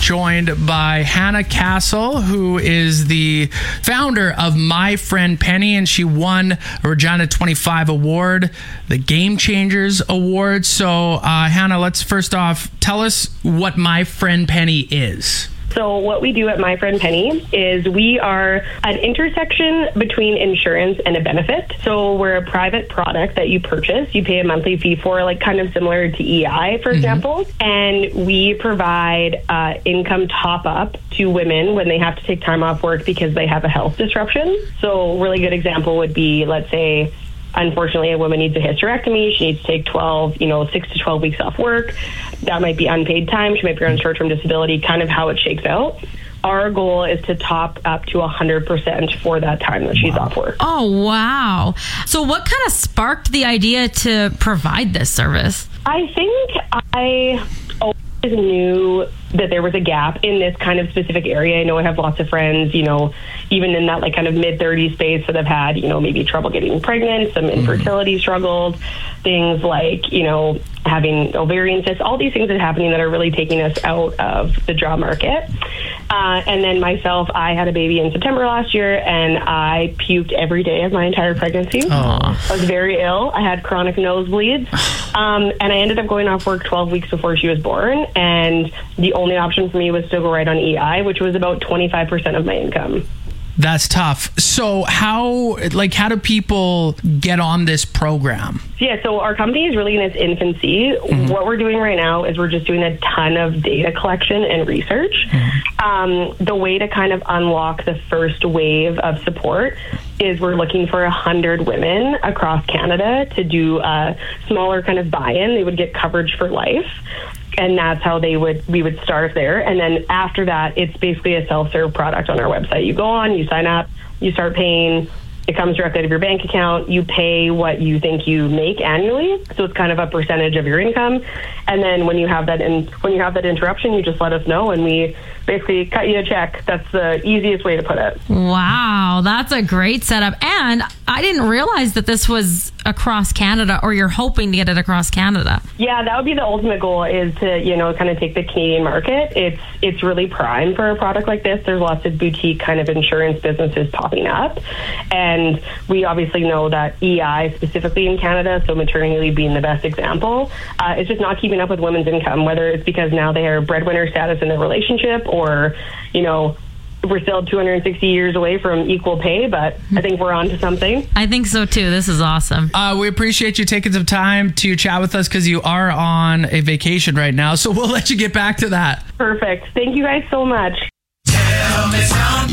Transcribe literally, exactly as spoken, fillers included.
joined by Hannah Castle, who is the founder of My Friend Penny, and she won a Regina twenty-five award, the Game Changers Award. So, uh, Hannah, let's first off tell us what My Friend Penny is. So what we do at My Friend Penny is we are an intersection between insurance and a benefit. So we're a private product that you purchase. You pay a monthly fee for, like kind of similar to E I, for mm-hmm. example. And we provide uh, income top-up to women when they have to take time off work because they have a health disruption. So a really good example would be, let's say, unfortunately, a woman needs a hysterectomy. She needs to take twelve, you know, six to twelve weeks off work. That might be unpaid time. She might be on short-term disability, kind of how it shakes out. Our goal is to top up to one hundred percent for that time that she's wow. off work. Oh, wow. So what kind of sparked the idea to provide this service? I think I always knew that there was a gap in this kind of specific area. I know I have lots of friends, you know, even in that like kind of mid-thirties space that have had, you know, maybe trouble getting pregnant, some infertility mm-hmm. struggles, things like, you know, having ovarian cysts, all these things that are happening that are really taking us out of the job market. Uh, and then myself, I had a baby in September last year, and I puked every day of my entire pregnancy. Aww. I was very ill. I had chronic nosebleeds. Um, and I ended up going off work twelve weeks before she was born. And the only option for me was to go right on E I, which was about twenty-five percent of my income. That's tough. So how, like, how do people get on this program? Yeah, so our company is really in its infancy. Mm-hmm. What we're doing right now is we're just doing a ton of data collection and research. Mm-hmm. Um, the way to kind of unlock the first wave of support is we're looking for one hundred women across Canada to do a smaller kind of buy-in. They would get coverage for life. And that's how they would, we would start there. And then after that, it's basically a self-serve product on our website. You go on, you sign up, you start paying. It comes directly out of your bank account. You pay what you think you make annually. So it's kind of a percentage of your income. And then when you have that in, when you have that interruption, you just let us know and we basically cut you a check. That's the easiest way to put it. Wow, that's a great setup. And I didn't realize that this was across Canada, or you're hoping to get it across Canada. Yeah, that would be the ultimate goal, is to, you know, kind of take the Canadian market. It's it's really prime for a product like this. There's lots of boutique kind of insurance businesses popping up. And we obviously know that E I specifically in Canada, so maternity leave being the best example, uh, is just not keeping up with women's income, whether it's because now they are breadwinner status in their relationship, or, you know, we're still two hundred sixty years away from equal pay, but I think we're on to something. I think so too. This is awesome. Uh, we appreciate you taking some time to chat with us because you are on a vacation right now. So we'll let you get back to that. Perfect. Thank you guys so much. Tell me something.